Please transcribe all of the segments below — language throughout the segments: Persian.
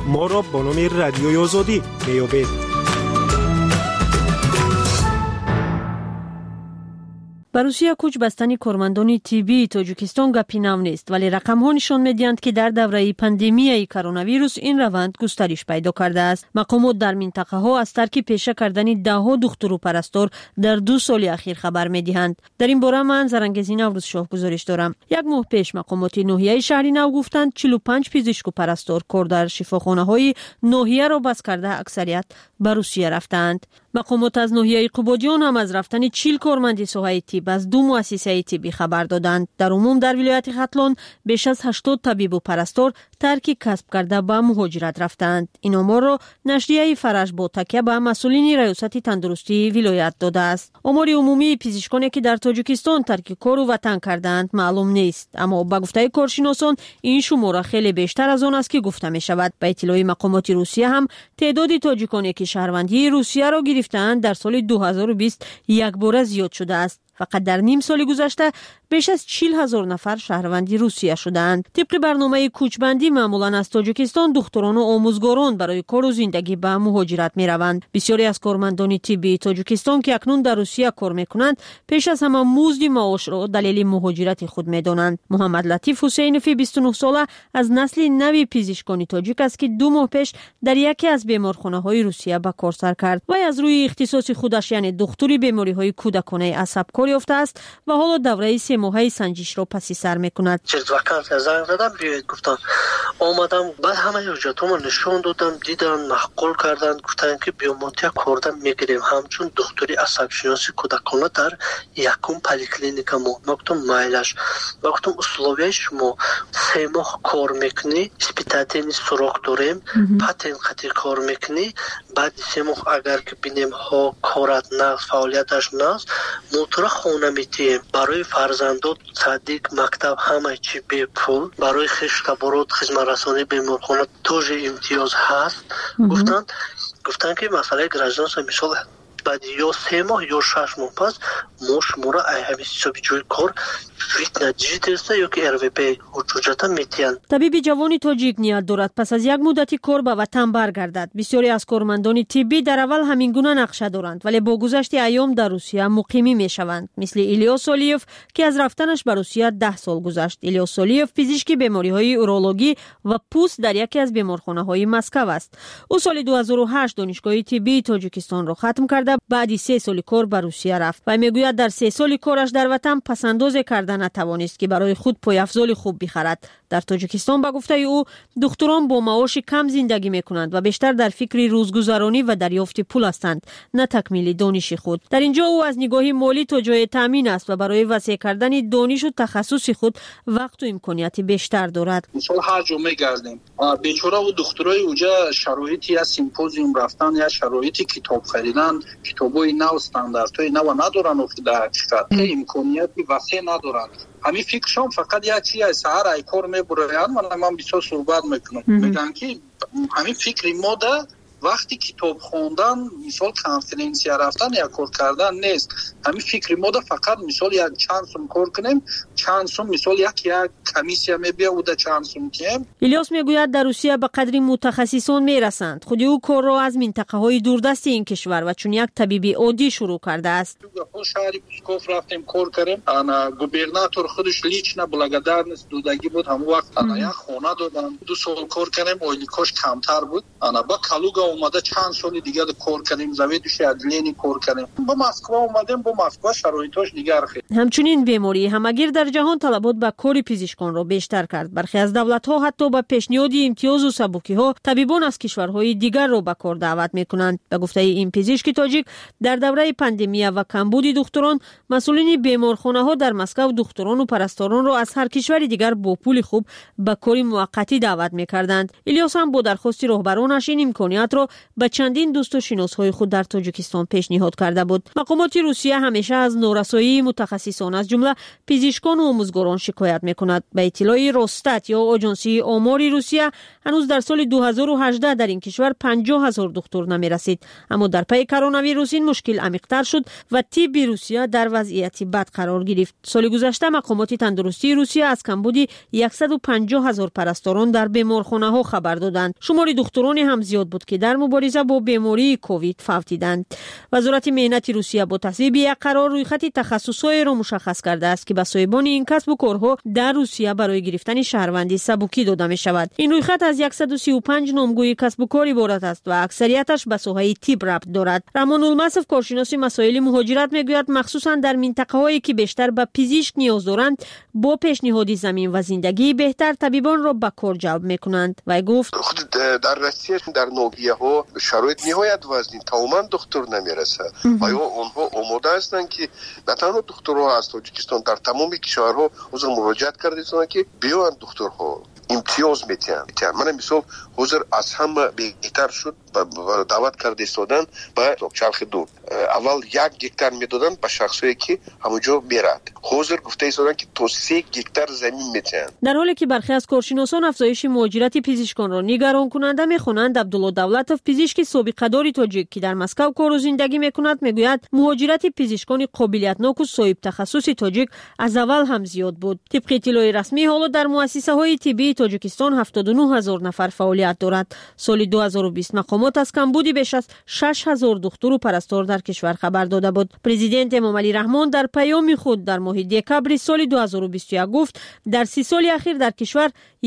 ما را با نام رادیوی آزادی میابید. به روسیه کوچ بستن کارمندان طبی تاجیکستان گپی نو نیست، ولی رقم‌ها نشان می‌دهند که در دوره پاندمی کرونا ویروس این روند گسترش پیدا کرده است. مقامات در منطقه‌ها از ترک پیشه کردن ده‌ها دکتر و پرستار در 2 سال اخیر خبر می‌دهند. در این باره من زرنگزی نوروز شاه گزارش دارم. 1 ماه پیش مقامات ناحیه شهری نو گفتند 45 پزشک و پرستار کار در شفاخانه‌های ناحیه را بس کرده اکثریت به روسیه رفتند. مقامات از ناحیه قبادیان هم از رفتن 40 کارمند ساحه طب از 2 مؤسسه طبی خبر دادند. در عموم در ولایت ختلان بیش از 80 طبیب و پرستار ترک کسب کرده به مهاجرت رفتند. این آمار را نشریه فرش با تکیه به مسئولین ریاست تندرستی ولایت داده است. آمار عمومی پزشکانی که در تاجیکستان ترک کار و وطن کردند معلوم نیست، اما با گفته کارشناسان این شماره خیلی بیشتر از آن است که گفته می شود. به اطلاع مقامات روسیه هم تعداد تاجیکانی که شهروندی روسیه را گرفتند در سال 2020 یک بار زیاد شده است. فقط در نیم سال گذشته بیش از 40,000 نفر شهروندی روسیه شدند. طبق برنامه کوچبندی معمولا از تاجیکستان دختران و آموزگاران برای کار و زندگی به مهاجرت می روند. بسیاری از کارمندان طبی تاجیکستان که اکنون در روسیه کار می کنند پیش از همه مزد معاش را دلیل مهاجرت خود می دانند. محمد لطیف حسینفی 29 ساله از نسل نوی پزشکان تاجیک است که 2 ماه پیش در یکی از بیمارخانه‌های روسیه به کار سر کرد و از روی اختصاص خودش یعنی دکتری بیماری‌های کودکانه عصب کار یافته است و حالا دوره 3 ماهه سنجش را پس سر می‌کند. چند وقت زنگ زدم بیاید گفتم آمدم بعد همه حجتامو نشون دادم دیدن معقول کردن گفتن که بیوماتیا کوردم میگیریم همچون دکتری عصب شناسی کودکانه در یکم پلیکلینیکا ما گفتم مایلش گفتم اصولوی شما 3 ماه کار میکنی اسپیتاتین سوراخ داریم پاتین خاطر کار میکنی بعد 3 ماه اگر که بینیم ها کارت نه فعالیتش نه موتور خونه میتیم برای فرزندات صدیق مکتب همه چی به پول برای خشتبارات خدمت رسانی بیمارخانه توج امتیاز هست. گفتن که مسئله گرجنس مثال بعد یا 3 ماه یا 6 ماه پس ما شما را همیشه به جای کار فیت نجیده یا که RVP حجتا میتین. طبیب جوانی تاجیک نیت دارد پس از یک مدتی کار به وطن برگردد. بسیاری از کارمندان طبی در اول همین گونه نقشه دارند ولی با گذشت ایام در روسیه مقیمی میشوند، مثل ایلیاس آلیف که از رفتنش به روسیه 10 سال گذشت. ایلیاس آلیف پزشک بیماری‌های اورولوژی و پوست در یکی از بیمارخانه‌های مسکو است. او سال 2008 دانشگاه طبی تاجیکستان را ختم کرده بعد 3 سال کار به روسیه رفت و میگوید در 3 سال کارش در وطن پسنداز کردن نتوانست که برای خود پایافزال خوب بخرد. در تاجیکستان به گفته او دکتران با معاش کم زندگی میکنند و بیشتر در فکر روزگذرانی و دریافت پول هستند نه تکمیل دانش خود. در اینجا او از نگاه مالی تا جای تامین است و برای وسیع کردن دانش و تخصص خود وقت و امکانیت بیشتر دارد. مثلا هر جا میگردیم بیچاره و دکترای اونجا شرایطی از سیمپوزیوم رفتن یا شرایطی کتاب خریدن کتابای نو استانداردهای نو ندارن و در حقیقت امکانیتی وسیع ندارن. همین فکرشون فقط یک چیز از سهر ای کار میبرن و من بسیار صحبت میکنم میگن که همین فکری ما ده وقتی کتاب خوندن مثال کنفرانسیا رفتن یا کار کردن نیست. همین فکری ما ده فقط مثال یک چند سوم کار کنیم چند سوم مثال یک کمیسیا میبیا و ده چند سوم کنیم. الیاس میگوید در روسیه به قدری متخصصان میرسند. خود او کار را از منطقه های دوردست این کشور و چون یک طبیب عادی شروع کرده است. تو شهری پسکوف رفتیم کار کردیم انا گوبرناتور خودش لیچنا بلاگدارنس دودگی بود هم وقت انا یک خونه دادن 2 سال کار کردیم اویلیکوش کمتر بود انا با کالوگا اومده چند سال دیگه کار کردیم زویدش ادلینی کار کردیم با مسکو اومدیم با مسکو شرایطش دیگه رخید. همچنین بیماری همگیر در جهان طلبات به کار پزشکان را بیشتر کرد. برخی از دولت ها حتی با پیشنهاد امتیاز و سبوکی ها طبیبان از کشورهای دیگر را به کار دعوت میکنند. به گفته این پزشک تاجیک در دوره پاندمی و کمبود دکتران مسئولین بیمارخانه ها در مسکو دکتران و پرستاران را از هر کشور دیگر با پول خوب به کار موقتی دعوت میکردند. الیاس هم با درخواست رهبرانش این امکانیت را را به چندین دوست و شناسهای خود در تاجیکستان پیشنهاد کرده بود. مقامات روسیه همیشه از نورسایی متخصصان از جمله پزشکان و آموزگاران شکایت می‌کند. به اطلاع روستات یا آژانسی آمار روسیه هنوز در سال 2018 در این کشور 50,000 دکتر نمی‌رسید. اما در پی کرونا ویروس این مشکل عمیق‌تر شد و طب روسیه در وضعیت بد قرار گرفت. سال گذشته مقامات تندرستی روسیه از کمبود 150,000 پرستاران در بیمارخانه‌ها خبر دادند. شمار دکتران هم زیاد بود که در مبارزه با بیماری کووید فوتیدند. وزارت مهنت روسیه با تصویب یک قرار رویخط تخصص‌های را مشخص کرده است که به صاحبان این کسب و کارها در روسیه برای گرفتن شهروندی سبوکی داده می شود. این رویخط از 135 نامگوی کسب و کار عبارت است و اکثریتش به ساحه طب ربط دارد. رمان المصف کارشناس مسائل مهاجرت میگوید مخصوصا در منطقه‌هایی که بیشتر به پزشک نیاز دارند با پیشنهاد زمین و زندگی بهتر طبیبان را به کار جلب میکنند. و گفت خود در روسیه در نوگیه ها شرایط نهایت وزنی تماما دکتر نمیرسه. آیا اونها آماده هستند که نه تنها دکترها از تاجیکستان در تمام کشورها حضور مراجعت کرده که بیان دکترها امتیاز میتن. من مثال حضور از هم بهتر شد و دعوت کرده استادن به چرخ دور. اول 1 گکتار میدادن به شخصی که همونجا میرد. حضور گفته استادن که تا 3 گکتار زمین میتن. در حالی که برخی از کارشناسان افزایش مهاجرت پزشکان را نگران کننده میخوانند، عبدالله دولتوف پزشک سابق داری تاجیک که در مسکو کار و زندگی میکند میگوید مهاجرت پزشکان قابلیتناک و صاحب تخصص تاجیک از اول هم زیاد بود. طبق اطلاع رسمی حالا در مؤسسه های طبی تاجیکستان 79,000 نفر فعالیت دارد. سال 2020 مقامات از کمبود بیش از 6,000 دکتر و پرستار در کشور خبر داده بود. پرزیدنت امام علی رحمان در پیام خود در ماه دکبر سال 2021 گفت در 30 سال اخیر در کشور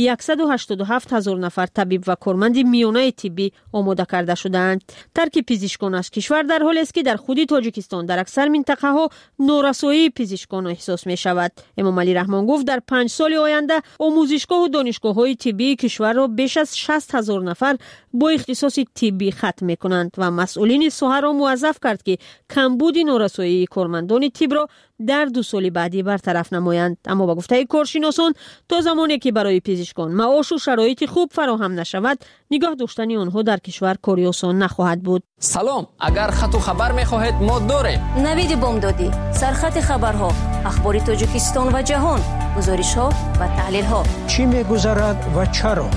187,000 نفر طبیب و کارمند میانه طبی آماده کرده شدند. ترک پزشکان از کشور در حالی است که در خود تاجیکستان در اکثر منطقه ها نورسایی پزشکان احساس می شود. امام علی رحمان گفت در 5 سال آینده آموزشگاه و دانشگاه های طبی کشور را بیش از 60,000 نفر با اختصاص طبی ختم می کنند و مسئولین ساحه را موظف کرد که کمبود نورسایی کارمندان طب را در 2 سال بعدی برطرف نمایند. اما با گفته کارشناسان تا زمانی که برای پزشکان معاش و شرایط خوب فراهم نشود نگاه داشتن آنها در کشور کاری آسان نخواهد بود. سلام، اگر خط و خبر می‌خواهید ما داریم. نوید بامدادی، سرخط خبرها، اخبار تاجیکستان و جهان، گزارش‌ها و تحلیل‌ها. چی می‌گذرد و چرا؟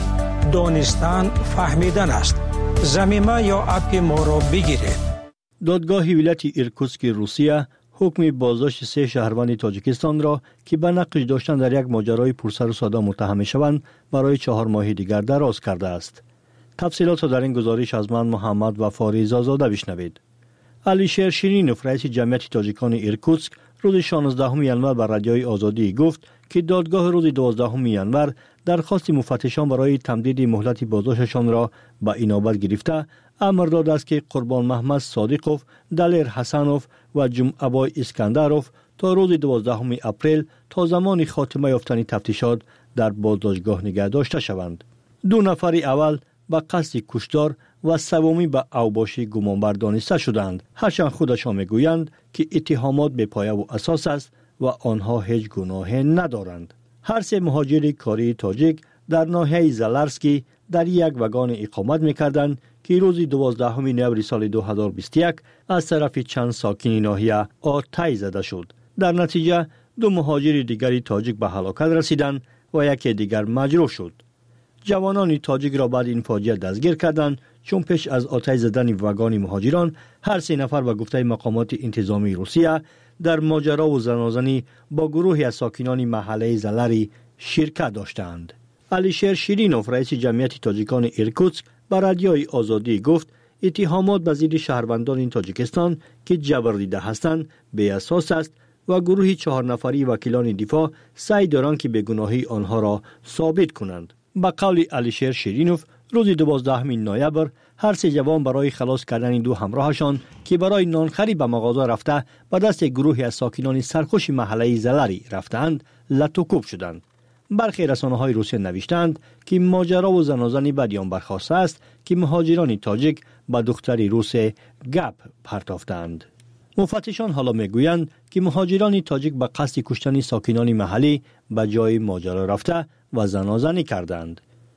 دانستن فهمیدن است. زمینه یا اپ ما را بگیرید. دادگاه ولایت ایرکوتسک روسیه حکم بازداشت 3 شهروند تاجیکستان را که به نقش داشتن در یک ماجرای پرسر و صدا متهم می‌شوند برای 4 ماه دیگر دراز کرده است. تفصیلات را در این گزارش از من محمد وفاری زازاده بشنوید. علیشیر شیرینوف رئیس جمعیت تاجیکان ایرکوتسک روز 16 ینور به رادیوی آزادی گفت که دادگاه روز 12 ینور درخواست مفتشان برای تمدید مهلت بازداشتشان را به اینابت گرفته امر داده است که قربان محمد صادقوف، دلیر حسنوف و جمعبای اسکندروف تا روز 12 اپریل تا زمان خاتمه یافتن تفتیشات در بازداشتگاه نگه داشته شوند. 2 نفر اول به قصد کشتار و سومی به اوباشی گمانبر دانسته شدند. هرچند خودشان میگویند که اتهامات بی‌پایه و اساس است و آنها هیچ گناهی ندارند. هر 3 مهاجر کاری تاجیک در ناحیه زلرسکی در یک واگن اقامت می‌کردند که روز 12 نوامبر سال 2021 از طرف چند ساکن ناحیه آتش زده شد. در نتیجه 2 مهاجر دیگری تاجیک به هلاکت رسیدند و یکی دیگر مجروح شد. جوانان تاجیک را بعد این فاجعه دستگیر کردند چون پیش از آتش زدن واگن مهاجران هر 3 نفر به گفته مقامات انتظامی روسیه در ماجرا و زنازنی با گروهی از ساکنان محله زلری شرکت داشتند. علیشیر شیرینوف رئیس جمعیت تاجیکان ایرکوتسک به رادیوی آزادی گفت اتهامات به ضد شهروندان تاجیکستان که جبر دیده هستند بی اساس است و گروهی 4 نفری وکیلان دفاع سعی دارند که بیگناهی آنها را ثابت کنند. به قول علیشیر شیرینوف روز 12 نوامبر هر 3 جوان برای خلاص کردن 2 همراهشان که برای نانخری به مغازه رفته به دست گروهی از ساکنان سرخوش محله زلری رفتند لطوکوب شدند. برخی رسانه‌های روسیه نوشتند که ماجرا و زنازنی بدیان برخاسته است که مهاجران تاجیک به دختری روس گپ پرتافتند. مفتشان حالا میگویند که مهاجران تاجیک به قصد کشتن ساکنان محلی به جای ماجرا رفته و زنازنی کردند.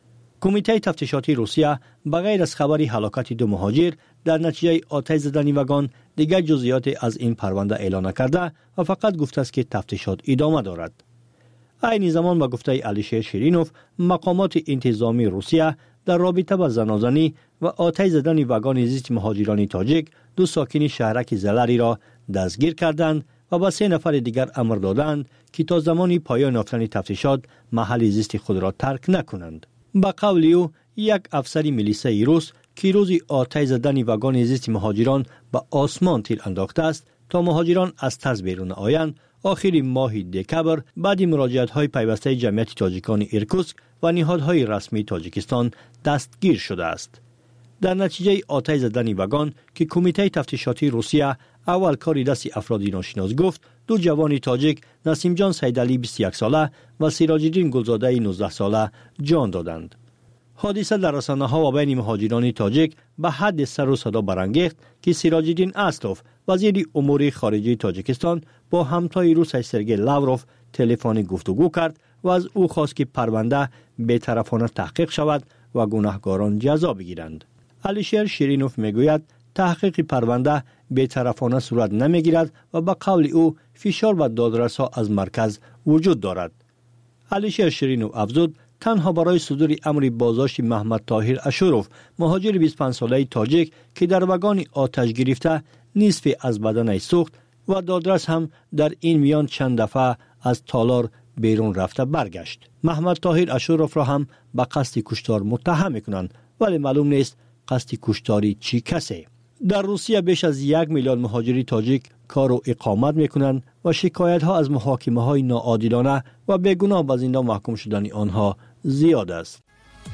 کمیته تفتیشاتی روسیه بغیر از خبری هلاکت دو مهاجر در نتیجه آتش زدن واگن دیگر جزئیات از این پرونده اعلام نکرده و فقط گفته است که تفتیشات ادامه دارد. این زمان با گفته علیشیر شیرینوف مقامات انتظامی روسیه در رابطه با زنازنی و آتش زدن واگن زیست مهاجران تاجیک دو ساکن شهرک زلری را دستگیر کردند و با 3 نفر دیگر امر دادند که تا زمانی پایان یافتن تفتیشات محل زیست خود را ترک نکنند. با قول او یک افسر میلیسای روس که روز آتش زدن واگن زیست مهاجران به آسمان تیر انداخته است تا مهاجران از تز بیرون آیند، آخر ماه دکبر بعد مراجعت‌های پیوسته جمعیت تاجیکان ایرکوتسک و نهادهای رسمی تاجیکستان دستگیر شده است. در نتیجه آتش زدن واگن که کمیته تفتیشاتی روسیه اول کاری دست افرادی ناشناس گفت، دو جوان تاجیک نسیم جان سیدعلی 21 ساله و سیراج‌الدین گلزاده 19 ساله جان دادند. حادثه در رسانه‌ها و بین مهاجران تاجیک به حد سر و صدا برانگیخت که سیراج‌الدین استوف وزیر امور خارجه تاجیکستان با همتای روس سرگئی لاوروف تلفنی گفتگو کرد و از او خواست که پرونده بی‌طرفانه تحقیق شود و گناهکاران جزا بگیرند. علیشیر شیرینوف میگوید تحقیق پرونده بی‌طرفانه صورت نمیگیرد و به قول او فشار و دادرس‌ها از مرکز وجود دارد. علیشیر شیرینوف افزود تنها برای صدور امر بازداشت محمد طاهر اشوروف مهاجر 25 ساله تاجیک که در واگن آتش گرفته نصف از بدنش سوخت و دادرس هم در این میان چند دفعه از تالار بیرون رفته برگشت. محمد طاهر اشوروف را هم به قصد کشتار متهم میکنند ولی معلوم نیست قصد کشتاری چی کسی. در روسیه بیش از 1 میلیون مهاجری تاجیک کار و اقامت میکنند و شکایت ها از محاکمه های ناعادلانه و بیگناه به زندان محکوم شدن آنها زیاد است.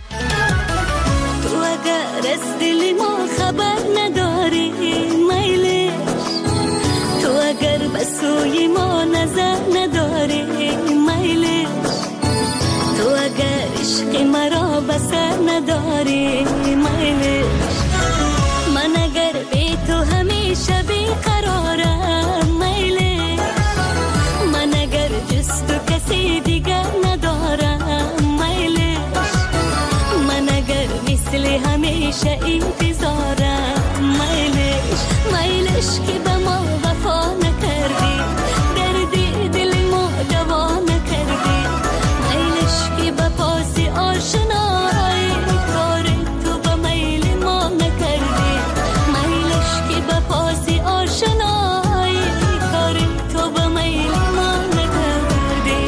تو اگر از دل ما خبر نداری میلش، تو اگر به سوی ما نظر نداری میلش، تو اگر عشق مرا بسر نداری میلش، من اگر بی تو همیشه بیقرارم میلش، من اگر جز تو کسی دیگر ندارم میلش، من اگر مثل همیشه انتظارم میلش، میلش که به ما وفا نکردی، دردی دل ما دوا نکردی، میلش که به پاس آشنایی کار تو به میل ما نکردی، میلش که به پاس آشنایی کار تو به میل ما نکردی.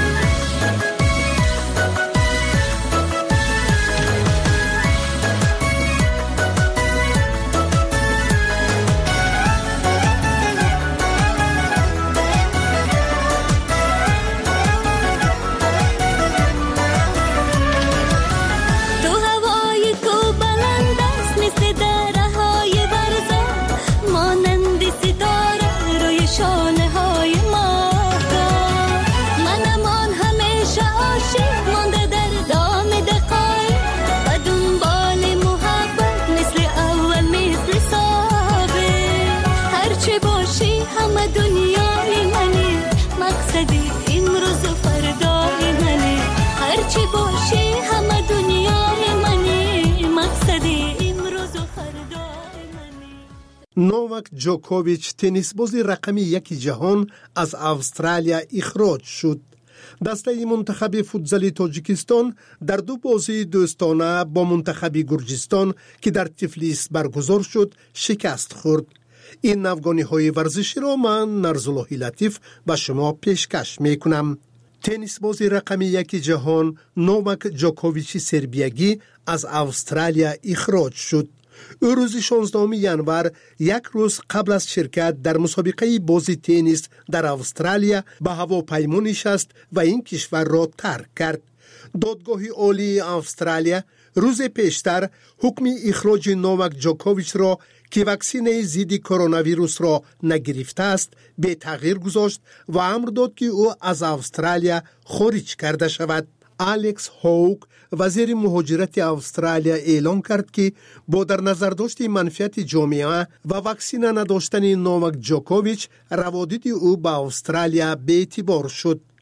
تو هوای تو بلند است مثل درهای برزن، مانند ستاره روی شانه های ماهتاب، منمان همیشه عاشق مانده در دام دقایق و دنبال محبت مثل اول مثل ثابت، هرچه باشی همه دنیای منی، مقصدی امروز و فردای منی، هرچه باشی همه دنیای منی، مقصدی امروز و فردای منی. نوواک جوکوویچ تنیسباز رقمی 1 جهان از استرالیا اخراج شد. دسته منتخب فوتزال تاجیکستان در 2 بازی دوستانه با منتخب گرجستان که در تفلیس برگزار شد شکست خورد. این افغانی ورزشی را من نرزالله لطیف به شما پیشکش میکنم. تنیس بازی رقمی 1 جهان نوواک جوکوویچ سربیایی از استرالیا اخراج شد. او روز 16 ژانویه 1 روز قبل از شرکت در مسابقه بازی تنیس در استرالیا به هواپیما نشست و این کشور را ترک کرد. دادگاه عالی استرالیا روز پیشتر حکم اخراج نوواک جوکوویچ را که واکسن ضد کرونا ویروس را نگرفته است به تغییر گذاشت و امر داد که او از استرالیا خارج کرده شود. الکس هوک وزیر مهاجرت استرالیا اعلام کرد که با در نظر داشت منفعت جامعه و واکسن نداشتن نوواک جوکوویچ روابط او با استرالیا به اعتبار شد.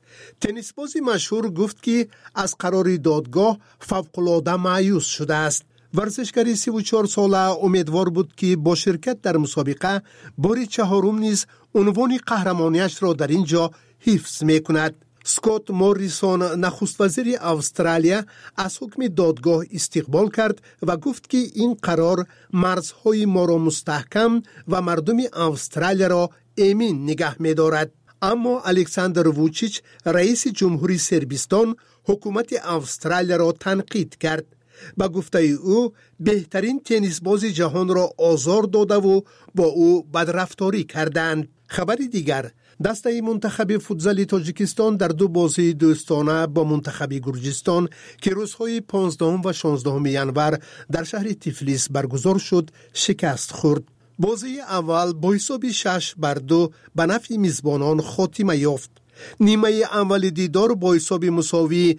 تنیسباز مشهور گفت که از قرار دادگاه فوق‌العاده مایوس شده است. ورزشکار 34 ساله امیدوار بود که با شرکت در مسابقه بار چهارم نیز عنوان قهرمانیش را در اینجا حفظ می‌کند. اسکات موریسون نخست وزیر استرالیا از حکم دادگاه استقبال کرد و گفت که این قرار مرزهای ما را مستحکم و مردم استرالیا را امین نگه می‌دارد. اما الکساندر ووچیچ رئیس جمهوری صربستان حکومت استرالیا را تنقید کرد. با گفته او بهترین تنیسباز جهان را آزار داده و با او بدرفتاری کردند. خبر دیگر، دسته منتخب فوتزال تاجیکستان در دو بازی دوستانه با منتخب گرجستان که روزهای 15 و 16 ینور در شهر تیفلیس برگزار شد شکست خورد. بازی اول با حساب 6-2 به نفع میزبانان خاتمه یافت. نیمه اول دیدار با حساب مساوی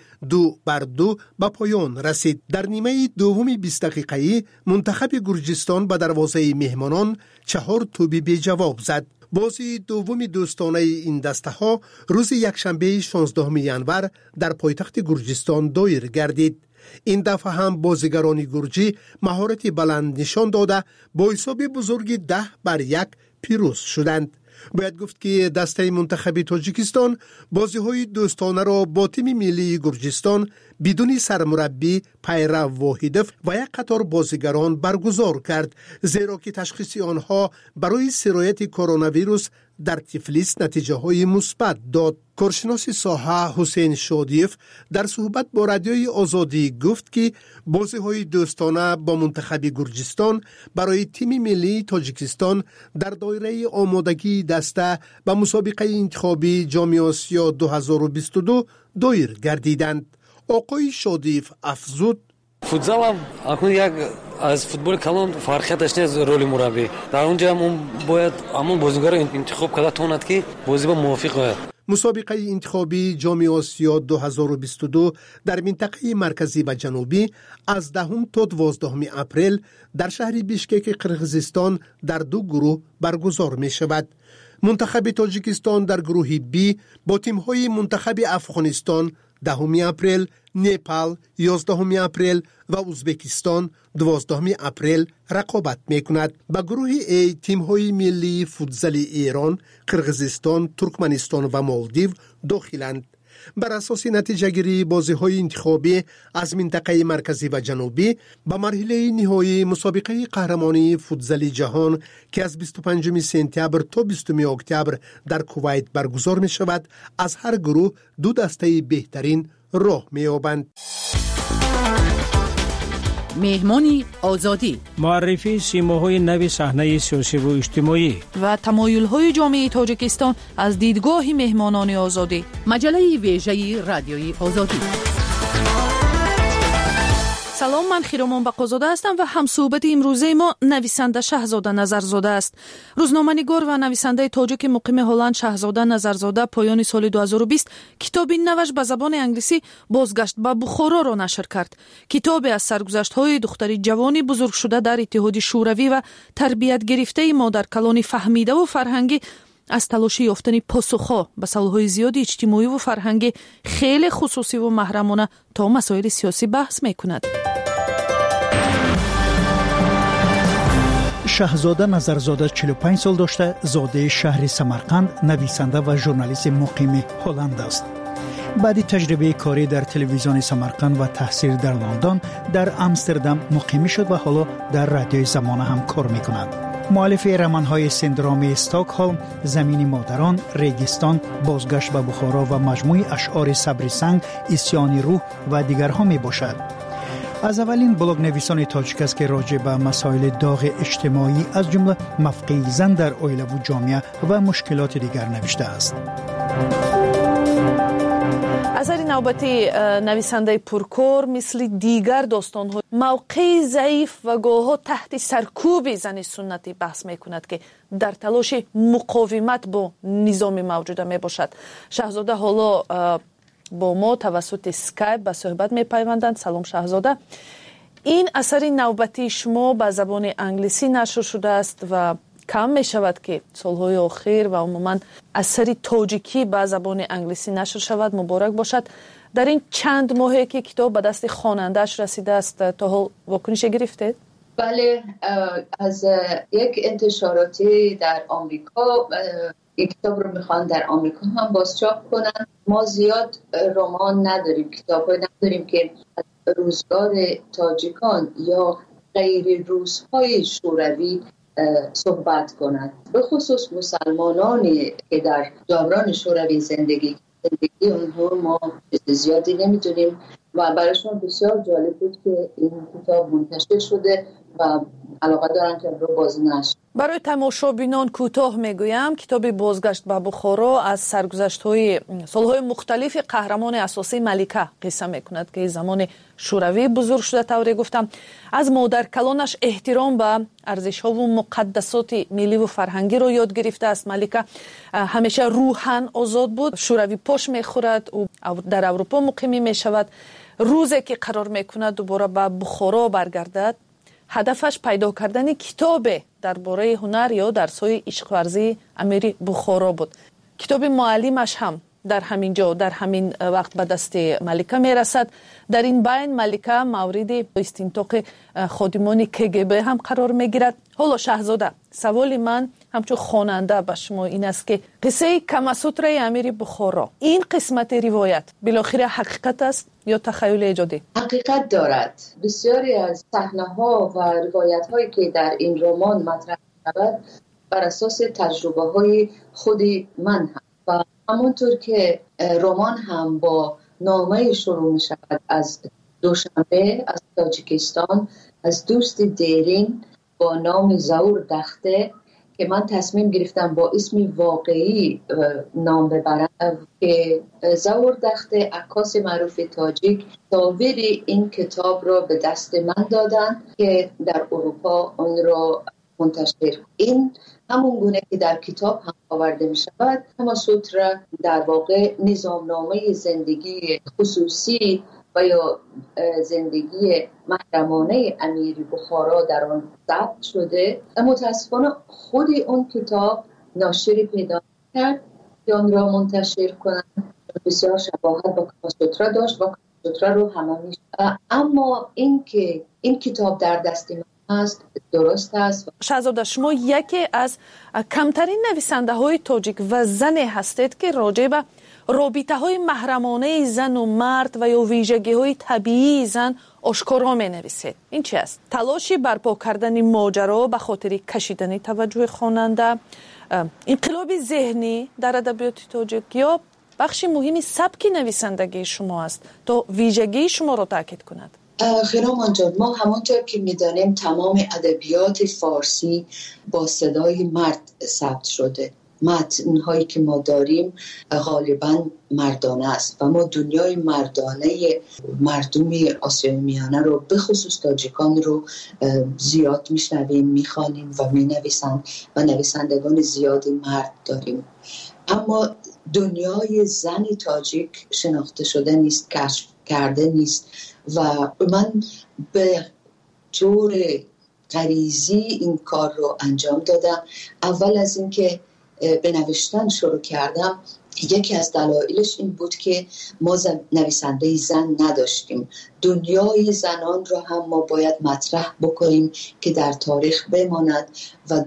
2-2 به پایان رسید. در نیمه دوم 20 دقیقه‌ای منتخب گرجستان به دروازه مهمانان 4 توپ بی جواب زد. بازی دوم دوستانه این دسته ها روز یکشنبه 16 ینور در پایتخت گرجستان دایر گردید. این دفعه هم بازیگران گرجی مهارت بلند نشان داده با حساب بزرگ 10-1 پیروز شدند. باید گفت که دسته منتخب تاجیکستان بازی‌های دوستانه را با تیم ملی گرجستان بدون سرمربی پیرو واحدف و یک قطار بازیگران برگزار کرد، زیرا که تشخیص آنها برای سرایت کرونا ویروس در تیفلیس نتیجه های مثبت داد. کارشناس ساحه حسین شادیف در صحبت با رادیوی آزادی گفت که بازی های دوستانه با منتخب گرجستان برای تیم ملی تاجیکستان در دایره آمادگی دسته به مسابقه انتخابی جام آسیا 2022 دایر گردیدند. آقای شادیف افزود: فوتزال اکنون یک از فوتبال کلان فرقیتش نیست رولی مربی. در اونجا هم باید همون بازیگر انتخاب کرده تواند که بازی با موافق باید. مسابقه انتخابی جام آسیا 2022 در منطقه مرکزی و جنوبی از 10 تا 12 اپریل در شهر بیشکک قرقیزستان در 2 گروه برگزار می شود. منتخب تاجیکستان در گروه بی با تیم‌های منتخب افغانستان 10 اپریل، نپال 11 اپریل و ازبکستان 12 اپریل رقابت می‌کند. با گروه ای تیم‌های ملی فوتزال ایران، قرقیزستان، ترکمنستان و مالدیو داخلند. بر اساس نتیجه گیری بازی‌های انتخابی از منطقه مرکزی و جنوبی به مرحله نهایی مسابقه قهرمانی فوتزال جهان که از 25 سپتامبر تا 20 اکتبر در کویت برگزار می شود، از هر گروه 2 دسته بهترین راه می یابند. مهمانی آزادی، معرفی سیماهای نو صحنه سیاسی و اجتماعی و تمایل‌های جامعه تاجیکستان از دیدگاه مهمانان آزادی. مجله ویژه رادیوی آزادی. سلام، من خیرامان بقازاده هستم و همصحبت امروزه ما نویسنده شهزاده نظرزاده است. روزنامه‌نگار و نویسنده تاجیک مقیم هلند شهزاده نظرزاده پایان سال 2020 کتابی نوش به زبان انگلیسی بازگشت به بخارا را نشر کرد. کتابی از سرگذشت‌های دختری جوانی بزرگ شده در اتحاد شوروی و تربیت گرفته مادر کلان فهمیده و فرهنگی از تلاش یافتن پاسخ‌ها به سوال‌های زیاد اجتماعی و فرهنگی خیلی خصوصی و محرمانه تا مسائل سیاسی بحث می‌کند. شهزاده نظرزاده 45 سال داشته، زاده شهر سمرقند، نویسنده و ژورنالیست مقیم هلند است. بعد تجربه کاری در تلویزیون سمرقند و تحصیل در لندن، در آمستردام مقیم شد و حالا در رادیوی زمانه هم کار می‌کند. مؤلف رمان‌های سندروم استکهلم، زمین مادران، ریگستان، بازگشت به بخارا و مجموعه اشعار صبر سنگ، اسیان روح و دیگرها میباشد. از اولین بلاگ نویسان تاجیک است که راجع به مسائل داغ اجتماعی از جمله موقع زن در عائله و جامعه و مشکلات دیگر نوشته است. اثر نوبتی نویسنده پرکار مثل دیگر داستان‌ها موقع ضعیف و گاه‌ها تحت سرکوب زن سنتی بحث می‌کند که در تلاش مقاومت با نظام موجوده میباشد. شهزاده حالا با ما توسط اسکایپ به صحبت میپیوندند. سلام شهزاده. این اثر نوبتی شما به زبان انگلیسی نشر شده است و کم می شود که سالهای آخر و عموما اثر تاجیکی به زبان انگلیسی نشر شود. مبارک باشد. در این چند ماهی که کتاب به دست خواننده‌اش رسیده است تا حال واکنش گرفتید؟ بله، از یک انتشاراتی در آمریکا این کتاب رو میخوان در آمریکا هم بازچاپ کنن. ما زیاد رمان نداریم، کتاب‌های نداریم که از روزگار تاجیکان یا غیر روس‌های شوروی صحبت کنند. به خصوص مسلمانانی که در دوران شوروی زندگی اونها ما زیادی نمیدونیم و برایشون بسیار جالب بود که این کتاب منتشر شده و علاقه دارن که رو باز نشر. برای تماشابینان کوتاه میگویم کتاب بازگشت به بخارا از سرگذشت‌های سالهای مختلف قهرمان اساسی ملکه قصه میکند که زمان شوروی بزرگ شده. طوری گفتم از مادر کلانش احترام به ارزش‌ها و مقدسات ملی و فرهنگی رو یاد گرفته است. ملکه همیشه روحاً آزاد بود. شوروی پاش میخورد و در اروپا مقیم میشود. روزی که قرار میکند دوباره به بخارا برگردد، هدفش پیدا کردن کتاب درباره هنر یا درس‌های عشق ورزی امیر بخارا بود. کتاب معلمش هم در همین جا در همین وقت به دست ملکه میرسد. در این بین ملکه مورد استنطاق خادمان KGB هم قرار میگیرد. حالا شاهزاده، سوال من همچون خواننده به شما این است که قصه کاماسوترای امیر بخارا، این قسمت روایت بالاخره حقیقت است یا تخیل ایجادی؟ حقیقت دارد. بسیاری از صحنه‌ها و روایت‌هایی که در این رمان مطرح شود بر اساس تجربه‌های خود من هم و همونطور که رمان هم با نامه شروع می شود از دوشنبه از تاجیکستان، از دوست دیرین با نام زاور دخته که من تصمیم گرفتم با اسم واقعی نام ببرم که زاور دخته عکاس معروف تاجیک تصاویر این کتاب را به دست من دادن که در اروپا اون را منتشر. این همون گونه که در کتاب هم آورده می شود. کاماسوترا در واقع نظامنامه زندگی خصوصی و یا زندگی محرمانه امیر بخارا در آن ثبت شده. متاسفانه خود اون کتاب ناشری پیدا کرد که آن را منتشر کنند. بسیار شباهت با کاماسوترا داشت و کاماسوترا رو همه می شود. اما این که این کتاب در دست من است درست است. شاهزاده، شما یکی از کمترین نویسنده های تاجیک و زن هستید که راجع به رابطه های محرمانه زن و مرد و یا ویژگی های طبیعی زن آشکارا می نویسید. این چی است؟ تلاشی برپا کردن ماجرا به خاطر کشیدن توجه خواننده، انقلاب ذهنی در ادبیات تاجیک یا بخشی مهمی سبک نویسندگی شما است تا ویژگی شما را تاکید کند؟ خیرامان جان، ما همانطور که می‌دانیم تمام ادبیات فارسی با صدای مرد ثبت شده. متن‌هایی که ما داریم غالباً مردانه است و ما دنیای مردانه مردم آسیای میانه رو به خصوص تاجیکان رو زیاد میشنویم، میخوانیم و مینویسند و نویسندگان زیادی مرد داریم. اما دنیای زن تاجیک شناخته شده نیست، کشف کرده نیست و من به طور غریزی این کار رو انجام دادم. اول از اینکه به نوشتن شروع کردم، یکی از دلایلش این بود که ما نویسنده زن نداشتیم. دنیای زنان رو هم ما باید مطرح بکنیم که در تاریخ بماند و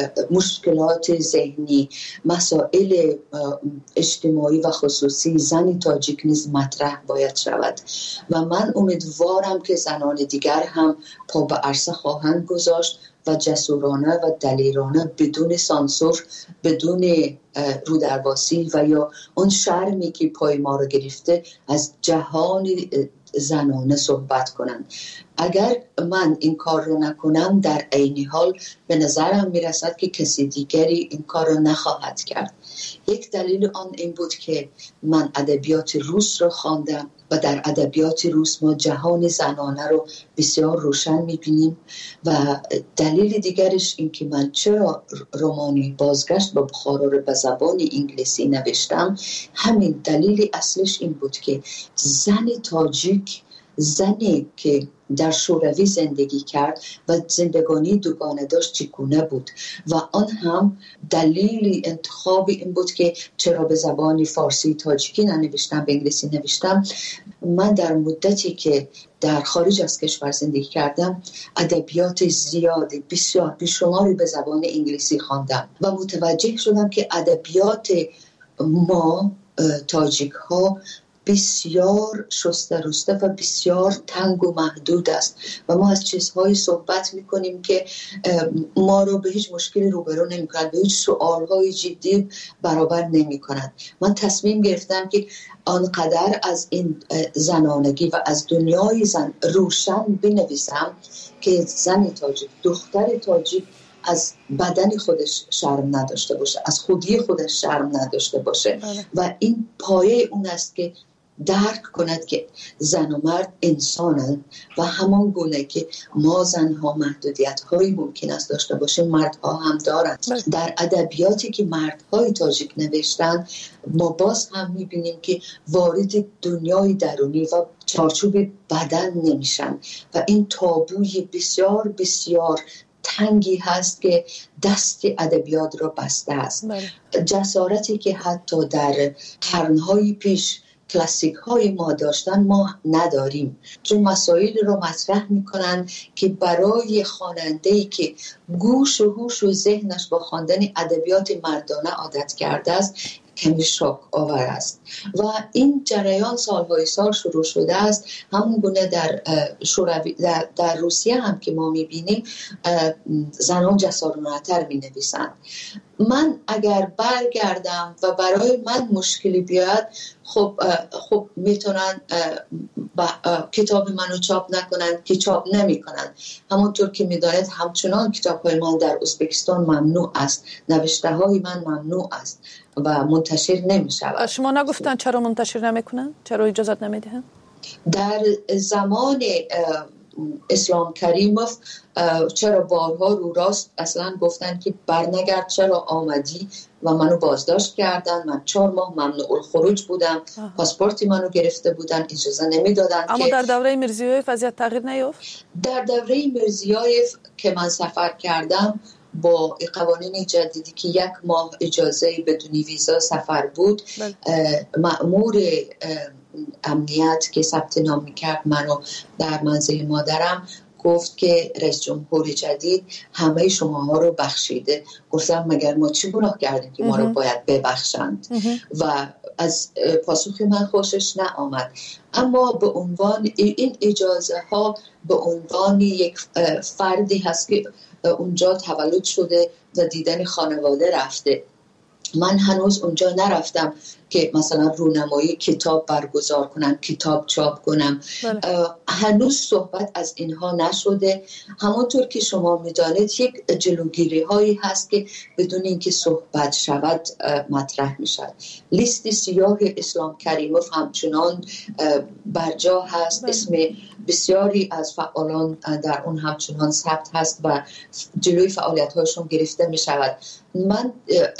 مشکلات ذهنی، مسائل اجتماعی و خصوصی زن تاجیک نیز مطرح باید شود و من امیدوارم که زنان دیگر هم پا به عرصه خواهند گذاشت و جسورانه و دلیرانه بدون سانسور، بدون رودرباسی و یا اون شرمی که پای ما رو گرفته از جهان زنانه صحبت کنند. اگر من این کار رو نکنم در عین حال به نظرم میرسد که کسی دیگری این کار رو نخواهد کرد. یک دلیل آن این بود که من ادبیات روس رو خواندم و در ادبیات روس ما جهان زنانه رو بسیار روشن میبینیم و دلیل دیگرش این که من چرا رمانی بازگشت به بخارا رو به زبان انگلیسی نوشتم، همین دلیل اصلش این بود که زن تاجیک، زنی که در شوروی زندگی کرد و زندگانی دوگانه داشت چگونه بود و آن هم دلیل انتخاب این بود که چرا به زبان فارسی تاجیکی ننوشتم، به انگلیسی نوشتم. من در مدتی که در خارج از کشور زندگی کردم ادبیات زیادی بسیار بیشماری به زبان انگلیسی خواندم و متوجه شدم که ادبیات ما تاجیک ها بسیار شسته رسته و بسیار تنگ و محدود است و ما از چیزهایی صحبت میکنیم که ما رو به هیچ مشکلی روبرو نمیکنند، به هیچ سوالهای جدی برابر نمیکنند. من تصمیم گرفتم که آنقدر از این زنانگی و از دنیای زن روشن بنویسم که زن تاجیک، دختر تاجیک از بدن خودش شرم نداشته باشه، از خودی خودش شرم نداشته باشه و این پایه اون است که درک کند که زن و مرد انسانند و همان گونه که ما زنها محدودیت هایی ممکن است داشته باشیم مردها هم دارند. در ادبیاتی که مردهای تاجیک نوشتن ما باز هم میبینیم که وارد دنیای درونی و چارچوب بدن نمیشن و این تابوی بسیار بسیار تنگی هست که دست ادبیات را بسته است. جسارتی که حتی در قرنهای پیش کلاسیک های ما داشتن ما نداریم، چون مسائل رو مطرح میکنن که برای خواننده‌ای که گوش و هوش و ذهنش با خواندن ادبیات مردانه عادت کرده است کمی شوک آور است و این جریان سالهای سال شروع شده است. همون گونه در روسیه هم که ما میبینیم زنان جسارانه‌تر مینویسند. من اگر برگردم و برای من مشکلی بیاد خب میتونن کتاب منو چاپ نکنن که چاپ نمی کنن. همونطور که میدانید همچنان کتاب های من در ازبکستان ممنوع است، نوشته های من ممنوع است و منتشر نمی شود. شما نگفتن چرا منتشر نمی کنن؟ چرا اجازت نمی دهن؟ در زمان اسلام کریموف چرا بارها رو راست اصلا گفتن که برنگرد، چرا آمدی و منو بازداشت کردن. من 4 ماه ممنوع الخروج بودم، پاسپورتی منو گرفته بودن، اجازه نمیدادن. اما در دوره میرزیویف وضعیت تغییر نیافت؟ در دوره میرزیویف که من سفر کردم با قوانین جدیدی که 1 ماه اجازه بدون ویزا سفر بود، مأمور امنیت که ثبت نام میکرد منو در منزل مادرم گفت که رئیس جمهور جدید همه شماها رو بخشیده. گفتم مگر ما چی گناه کردیم که ما رو باید ببخشند؟ و از پاسخ من خوشش نآمد. اما به عنوان این اجازه ها به عنوان یک فردی هست که اونجا تولد شده و دیدن خانواده رفته. من هنوز اونجا نرفتم که مثلا رونمایی کتاب برگزار کنم، کتاب چاپ کنم. هنوز صحبت از اینها نشده. همونطور که شما میدانید یک جلوگیری هایی هست که بدون اینکه صحبت شود مطرح میشد. لیست سیاه اسلام کریموف همچنان برجا هست، اسم بسیاری از فعالان در اون همچنان ثبت هست و جلوی فعالیت هاشون گرفته میشود. من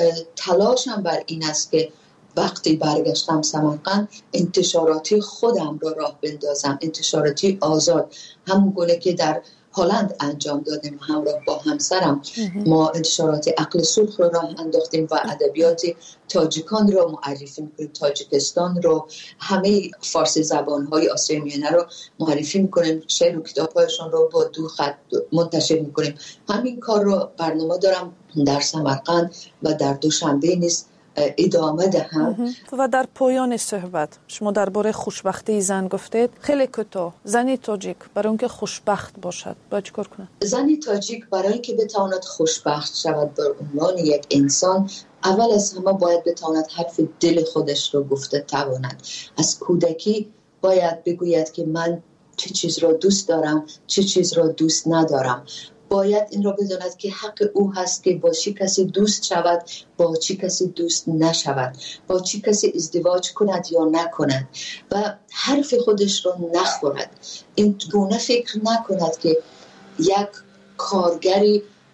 تلاشم بر این است که وقتی برگشتم سمرقند انتشاراتی خودم را راه بندازم، انتشاراتی آزاد، همون گونه که در هلند انجام دادیم همراه با همسرم. ما انتشارات عقل سرخ رو راه انداختیم و ادبیات تاجیکان رو معرفی میکنیم، تاجیکستان رو، همه فارسی زبانهای آسیای میانه رو معرفی میکنیم، شعر و کتابهایشون رو با 2 خط منتشر میکنیم. همین کار رو برنامه دارم در سمرقند و در دوشنبه نیز ادامه دهم. و در پایان صحبت شما درباره خوشبختی زن گفتید. خیلی کوتاه، زنی تاجیک برای اون که خوشبخت باشد باید چیکار کنه؟ زنی تاجیک برای اینکه بتواند خوشبخت شود به عنوان یک انسان، اول از همه باید بتواند حرف دل خودش رو گفته تواند. از کودکی باید بگوید که من چه چیز را دوست دارم، چه چیز را دوست ندارم. باید این را بداند که حق او هست که با چی کسی دوست شود، با چی کسی دوست نشود، با چی کسی ازدواج کند یا نکند و حرف خودش را نخورد. این گونه فکر نکند که یک کارگری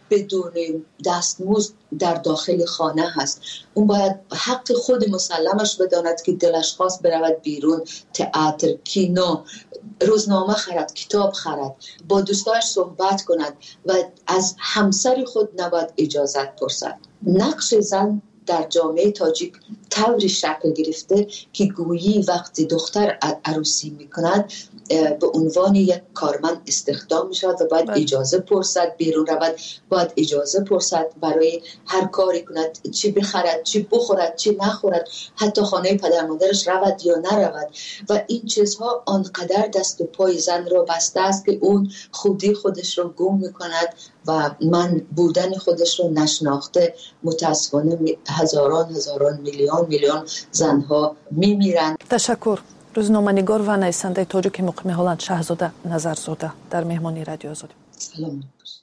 بدون دستمزد در داخل خانه هست. اون باید حق خود مسلمش بداند که دلش خواست برود بیرون، تئاتر، کینو، روزنامه خرد، کتاب خرد، با دوستاش صحبت کند و از همسر خود نباید اجازت پرسد. نقش زن در جامعه تاجیک طوری شکل گرفته که گویی وقتی دختر عروسی میکند به عنوان یک کارمند استخدام میشود و باید اجازه پرسد، بیرون رود باید اجازه پرسد برای هر کاری کند، چی بخرد، چی بخورد، چی نخورد، حتی خانه پدر مادرش رود یا نرود. و این چیزها آنقدر دست و پای زن را بسته است که اون خودی خودش را گم میکند و من بودن خودش رو نشناخته متاسفانه هزاران میلیون زنها میمیرند. تشکر. روزنامه‌نگار و نویسنده تاجیک مقیم هلند شهزاده نظرزاده در مهمانی رادیو آزادی. سلام.